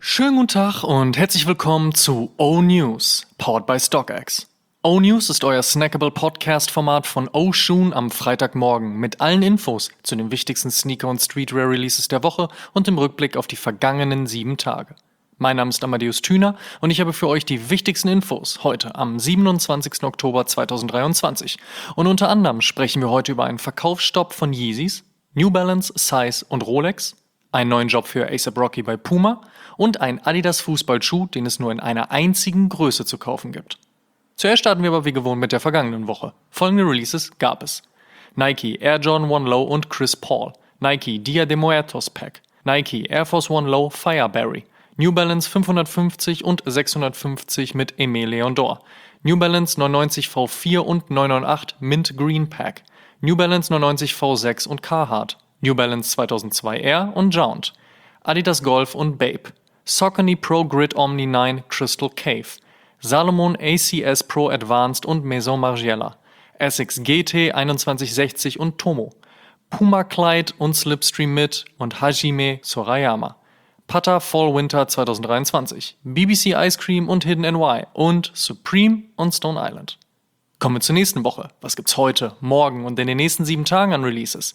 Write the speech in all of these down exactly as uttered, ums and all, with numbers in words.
Schönen guten Tag und herzlich willkommen zu O-News, powered by StockX. O-News ist euer snackable Podcast-Format von O-Shoon am Freitagmorgen mit allen Infos zu den wichtigsten Sneaker- und Streetwear-Releases der Woche und dem Rückblick auf die vergangenen sieben Tage. Mein Name ist Amadeus Thüner und ich habe für euch die wichtigsten Infos heute am siebenundzwanzigsten Oktober zweitausenddreiundzwanzig. Und unter anderem sprechen wir heute über einen Verkaufsstopp von Yeezys, New Balance, Size und Rolex, einen neuen Job für A$AP Rocky bei Puma und einen Adidas Fußballschuh, den es nur in einer einzigen Größe zu kaufen gibt. Zuerst starten wir aber wie gewohnt mit der vergangenen Woche. Folgende Releases gab es: Nike Air Jordan eins Low und Chris Paul, Nike Dia de Muertos Pack, Nike Air Force One Low Fireberry, New Balance fünfhundertfünfzig und sechshundertfünfzig mit Aimé Leon Dore, New Balance neunundneunzig V vier und neunhundertacht Mint Green Pack, New Balance neunundneunzig V sechs und Carhartt, New Balance zweitausendzwei R und Jount, Adidas Golf und Bape, Saucony Pro Grid Omni neun Crystal Cave, Salomon A C S Pro Advanced und Maison Margiela, Essex G T einundzwanzig sechzig und Tomo, Puma Clyde und Slipstream Mid und Hajime Sorayama, Pata Fall Winter zweitausenddreiundzwanzig, B B C Ice Cream und Hidden N Y und Supreme und Stone Island. Kommen wir zur nächsten Woche. Was gibt's heute, morgen und in den nächsten sieben Tagen an Releases?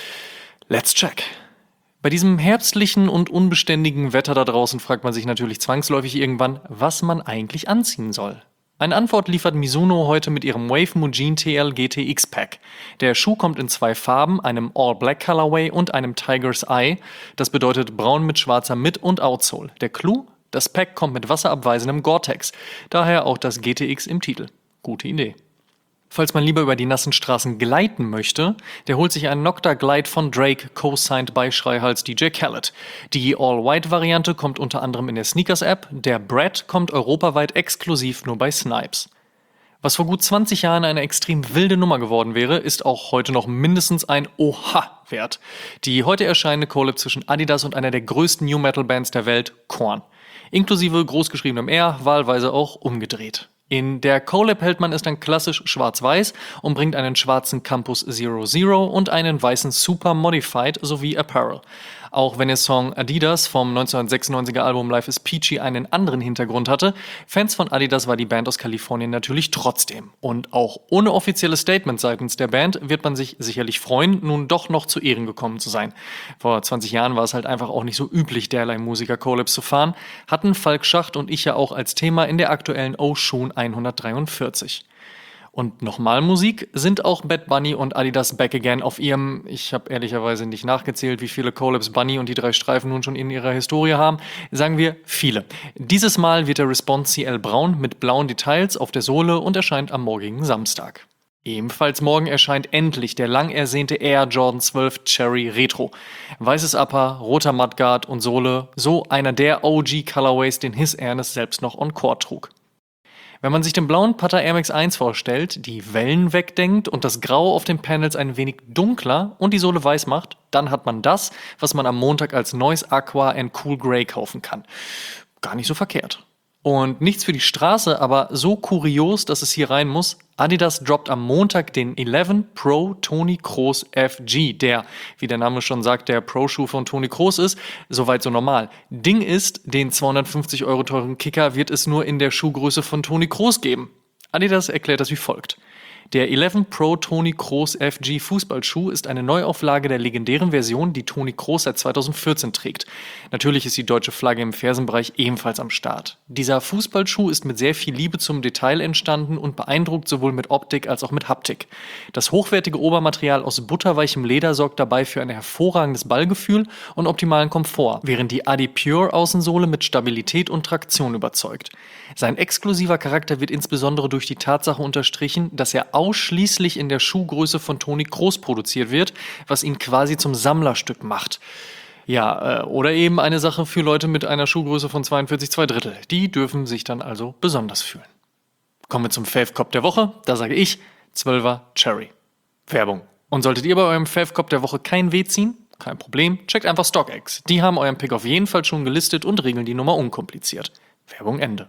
Let's check. Bei diesem herbstlichen und unbeständigen Wetter da draußen fragt man sich natürlich zwangsläufig irgendwann, was man eigentlich anziehen soll. Eine Antwort liefert Mizuno heute mit ihrem Wave Mujin T L G T X Pack. Der Schuh kommt in zwei Farben, einem All-Black Colorway und einem Tiger's Eye. Das bedeutet braun mit schwarzer Mid- und Outsole. Der Clou? Das Pack kommt mit wasserabweisendem Gore-Tex. Daher auch das G T X im Titel. Gute Idee. Falls man lieber über die nassen Straßen gleiten möchte, der holt sich einen Nocta Glide von Drake, co-signed bei Schreihals D J Khaled. Die All-White-Variante kommt unter anderem in der Sneakers-App, der Brad kommt europaweit exklusiv nur bei Snipes. Was vor gut zwanzig Jahren eine extrem wilde Nummer geworden wäre, ist auch heute noch mindestens ein Oha wert. Die heute erscheinende Collab zwischen Adidas und einer der größten New-Metal-Bands der Welt, Korn. Inklusive großgeschriebenem R, wahlweise auch umgedreht. In der Collab hält man es dann klassisch schwarz-weiß und bringt einen schwarzen Campus Zero Zero und einen weißen Super Modified sowie Apparel. Auch wenn der Song Adidas vom neunzehnhundertsechsundneunziger Album Life is Peachy einen anderen Hintergrund hatte, Fans von Adidas war die Band aus Kalifornien natürlich trotzdem. Und auch ohne offizielles Statement seitens der Band wird man sich sicherlich freuen, nun doch noch zu Ehren gekommen zu sein. Vor zwanzig Jahren war es halt einfach auch nicht so üblich, derlei Musiker-Collabs zu fahren, hatten Falk Schacht und ich ja auch als Thema in der aktuellen O-Shoon hundertdreiundvierzig. Und nochmal Musik sind auch Bad Bunny und Adidas Back Again auf ihrem, ich habe ehrlicherweise nicht nachgezählt, wie viele Collabs Bunny und die drei Streifen nun schon in ihrer Historie haben, sagen wir viele. Dieses Mal wird der Response C L Braun mit blauen Details auf der Sohle und erscheint am morgigen Samstag. Ebenfalls morgen erscheint endlich der lang ersehnte Air Jordan zwölf Cherry Retro. Weißes Upper, roter Mudguard und Sohle, so einer der O G Colorways, den His Ernest selbst noch on Court trug. Wenn man sich den blauen Pata Air Max eins vorstellt, die Wellen wegdenkt und das Grau auf den Panels ein wenig dunkler und die Sohle weiß macht, dann hat man das, was man am Montag als Noise Aqua and Cool Grey kaufen kann. Gar nicht so verkehrt. Und nichts für die Straße, aber so kurios, dass es hier rein muss. Adidas droppt am Montag den elf Pro Toni Kroos F G, der, wie der Name schon sagt, der Pro-Schuh von Toni Kroos ist. Soweit so normal. Ding ist, den zweihundertfünfzig Euro teuren Kicker wird es nur in der Schuhgröße von Toni Kroos geben. Adidas erklärt das wie folgt. Der elf Pro Toni Kroos F G Fußballschuh ist eine Neuauflage der legendären Version, die Toni Kroos seit zweitausendvierzehn trägt. Natürlich ist die deutsche Flagge im Fersenbereich ebenfalls am Start. Dieser Fußballschuh ist mit sehr viel Liebe zum Detail entstanden und beeindruckt sowohl mit Optik als auch mit Haptik. Das hochwertige Obermaterial aus butterweichem Leder sorgt dabei für ein hervorragendes Ballgefühl und optimalen Komfort, während die Adi Pure Außensohle mit Stabilität und Traktion überzeugt. Sein exklusiver Charakter wird insbesondere durch die Tatsache unterstrichen, dass er ausschließlich in der Schuhgröße von Toni Kroos produziert wird, was ihn quasi zum Sammlerstück macht. Ja, äh, oder eben eine Sache für Leute mit einer Schuhgröße von zweiundvierzig zwei Drittel. Die dürfen sich dann also besonders fühlen. Kommen wir zum Fave-Cop der Woche. Da sage ich zwölfer Cherry. Werbung. Und solltet ihr bei eurem Fave-Cop der Woche kein Weh ziehen? Kein Problem, checkt einfach StockX. Die haben euren Pick auf jeden Fall schon gelistet und regeln die Nummer unkompliziert. Werbung Ende.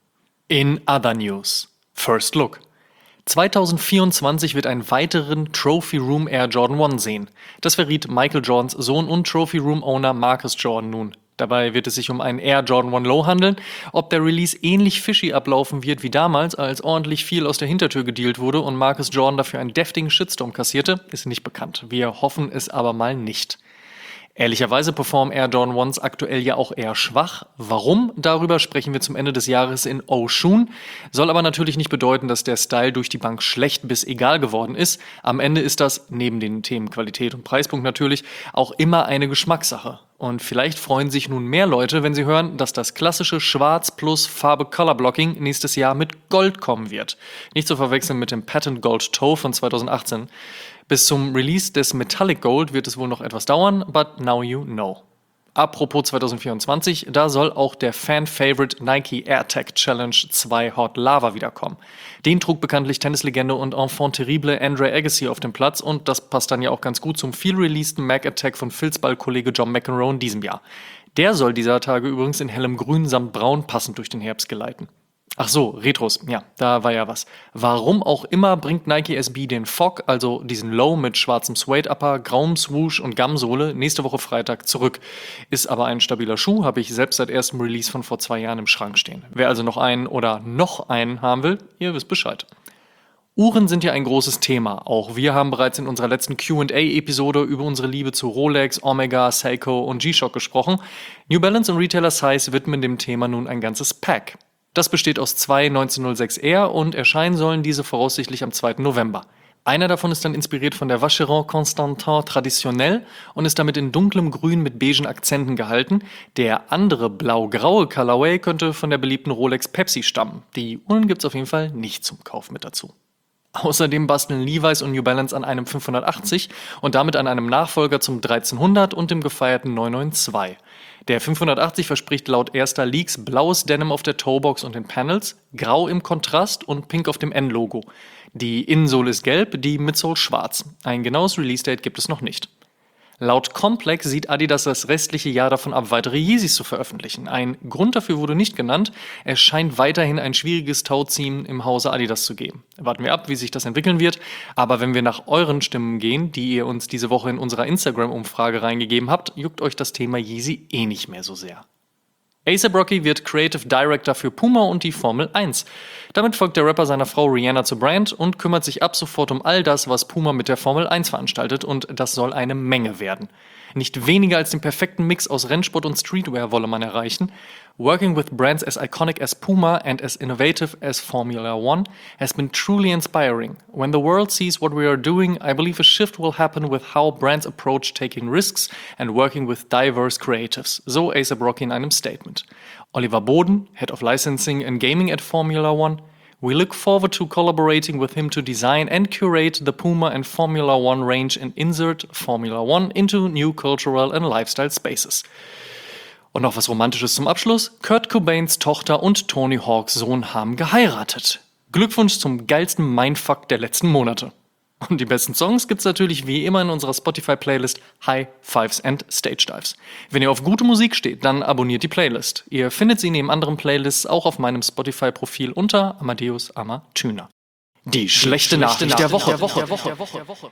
In other news. First Look. zweitausendvierundzwanzig wird einen weiteren Trophy Room Air Jordan eins sehen. Das verriet Michael Jordans Sohn und Trophy Room Owner Marcus Jordan nun. Dabei wird es sich um einen Air Jordan eins Low handeln. Ob der Release ähnlich fishy ablaufen wird wie damals, als ordentlich viel aus der Hintertür gedealt wurde und Marcus Jordan dafür einen deftigen Shitstorm kassierte, ist nicht bekannt. Wir hoffen es aber mal nicht. Ehrlicherweise performen Air Jordan eins aktuell ja auch eher schwach. Warum? Darüber sprechen wir zum Ende des Jahres in Oshun. Soll aber natürlich nicht bedeuten, dass der Style durch die Bank schlecht bis egal geworden ist. Am Ende ist das, neben den Themen Qualität und Preispunkt natürlich, auch immer eine Geschmackssache. Und vielleicht freuen sich nun mehr Leute, wenn sie hören, dass das klassische Schwarz plus Farbe Color Blocking nächstes Jahr mit Gold kommen wird. Nicht zu verwechseln mit dem Patent Gold Toe von zweitausendachtzehn. Bis zum Release des Metallic Gold wird es wohl noch etwas dauern, but now you know. Apropos zwanzig vierundzwanzig, da soll auch der Fan-Favorite Nike AirTag Challenge zwei Hot Lava wiederkommen. Den trug bekanntlich Tennislegende und Enfant terrible Andre Agassi auf dem Platz und das passt dann ja auch ganz gut zum viel-releaseden Mac Attack von Filzball-Kollege John McEnroe in diesem Jahr. Der soll dieser Tage übrigens in hellem Grün samt Braun passend durch den Herbst geleiten. Ach so, Retros, ja, da war ja was. Warum auch immer bringt Nike S B den Fog, also diesen Low mit schwarzem Suede-Upper, grauem Swoosh und Gumsohle, nächste Woche Freitag zurück. Ist aber ein stabiler Schuh, habe ich selbst seit erstem Release von vor zwei Jahren im Schrank stehen. Wer also noch einen oder noch einen haben will, ihr wisst Bescheid. Uhren sind ja ein großes Thema. Auch wir haben bereits in unserer letzten Q and A-Episode über unsere Liebe zu Rolex, Omega, Seiko und G-Shock gesprochen. New Balance und Retailer Size widmen dem Thema nun ein ganzes Pack. Das besteht aus zwei neunzehnhundertsechs R und erscheinen sollen diese voraussichtlich am zweiten November. Einer davon ist dann inspiriert von der Vacheron Constantin Traditionnelle und ist damit in dunklem Grün mit beigen Akzenten gehalten. Der andere blau-graue Colorway könnte von der beliebten Rolex Pepsi stammen. Die Uhren gibt's auf jeden Fall nicht zum Kauf mit dazu. Außerdem basteln Levi's und New Balance an einem fünfhundertachtzig und damit an einem Nachfolger zum dreizehnhundert und dem gefeierten neunhundertzweiundneunzig. Der fünfhundertachtzig verspricht laut erster Leaks blaues Denim auf der Toebox und den Panels, grau im Kontrast und pink auf dem N-Logo. Die Innensohle ist gelb, die Midsole schwarz. Ein genaues Release-Date gibt es noch nicht. Laut Complex sieht Adidas das restliche Jahr davon ab, weitere Yeezys zu veröffentlichen. Ein Grund dafür wurde nicht genannt. Es scheint weiterhin ein schwieriges Tauziehen im Hause Adidas zu geben. Warten wir ab, wie sich das entwickeln wird. Aber wenn wir nach euren Stimmen gehen, die ihr uns diese Woche in unserer Instagram-Umfrage reingegeben habt, juckt euch das Thema Yeezy eh nicht mehr so sehr. A$AP Rocky wird Creative Director für Puma und die Formel eins. Damit folgt der Rapper seiner Frau Rihanna zu Brand und kümmert sich ab sofort um all das, was Puma mit der Formel eins veranstaltet, und das soll eine Menge werden. Nicht weniger als den perfekten Mix aus Rennsport und Streetwear wolle man erreichen. Working with brands as iconic as Puma and as innovative as Formula One has been truly inspiring. When the world sees what we are doing, I believe a shift will happen with how brands approach taking risks and working with diverse creatives, so A$AP Rocky in einem Statement. Oliver Boden, Head of Licensing and Gaming at Formula One: We look forward to collaborating with him to design and curate the Puma and Formula One range and insert Formula One into new cultural and lifestyle spaces. Und noch was Romantisches zum Abschluss. Kurt Cobains Tochter und Tony Hawks Sohn haben geheiratet. Glückwunsch zum geilsten Mindfuck der letzten Monate. Und die besten Songs gibt's natürlich wie immer in unserer Spotify-Playlist High Fives and Stage Dives. Wenn ihr auf gute Musik steht, dann abonniert die Playlist. Ihr findet sie neben anderen Playlists auch auf meinem Spotify-Profil unter Amadeus Amatüner. Die schlechte, die schlechte Nachricht, Nachricht der, Woche. Der, Woche. Der, Woche. Der, Woche. Der Woche.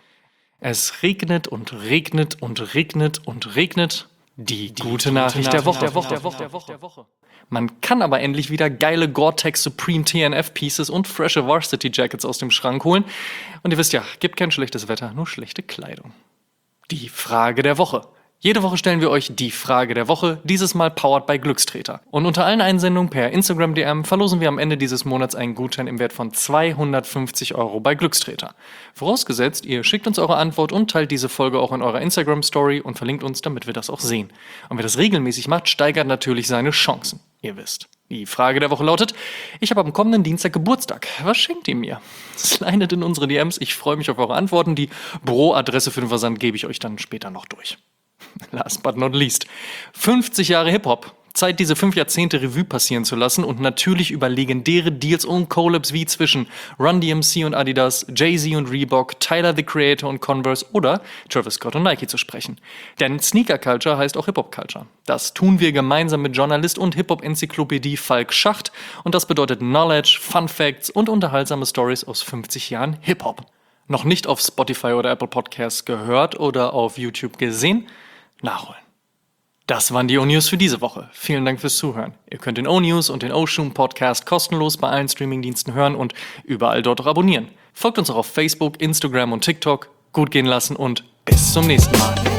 Es regnet und regnet und regnet und regnet. Die, die gute Nachricht, Nachricht der Woche. Der Woche. Der Woche. Der Woche. Der Woche. Man kann aber endlich wieder geile Gore-Tex Supreme T N F Pieces und frische Varsity Jackets aus dem Schrank holen. Und ihr wisst ja, gibt kein schlechtes Wetter, nur schlechte Kleidung. Die Frage der Woche. Jede Woche stellen wir euch die Frage der Woche, dieses Mal powered by Glückstreter. Und unter allen Einsendungen per Instagram D M verlosen wir am Ende dieses Monats einen Gutschein im Wert von zweihundertfünfzig Euro bei Glückstreter. Vorausgesetzt, ihr schickt uns eure Antwort und teilt diese Folge auch in eurer Instagram-Story und verlinkt uns, damit wir das auch sehen. Und wer das regelmäßig macht, steigert natürlich seine Chancen. Ihr wisst. Die Frage der Woche lautet: Ich habe am kommenden Dienstag Geburtstag. Was schenkt ihr mir? Slidet in unsere D Ms. Ich freue mich auf eure Antworten. Die Büroadresse für den Versand gebe ich euch dann später noch durch. Last but not least. fünfzig Jahre Hip-Hop. Zeit, diese fünf Jahrzehnte Revue passieren zu lassen und natürlich über legendäre Deals und Collabs wie zwischen Run D M C und Adidas, Jay-Z und Reebok, Tyler, the Creator und Converse oder Travis Scott und Nike zu sprechen. Denn Sneaker Culture heißt auch Hip-Hop Culture. Das tun wir gemeinsam mit Journalist und Hip-Hop-Enzyklopädie Falk Schacht und das bedeutet Knowledge, Fun Facts und unterhaltsame Stories aus fünfzig Jahren Hip-Hop. Noch nicht auf Spotify oder Apple Podcasts gehört oder auf YouTube gesehen? Nachholen. Das waren die O-News für diese Woche. Vielen Dank fürs Zuhören. Ihr könnt den O-News und den O-Shoon Podcast kostenlos bei allen Streamingdiensten hören und überall dort auch abonnieren. Folgt uns auch auf Facebook, Instagram und TikTok. Gut gehen lassen und bis zum nächsten Mal.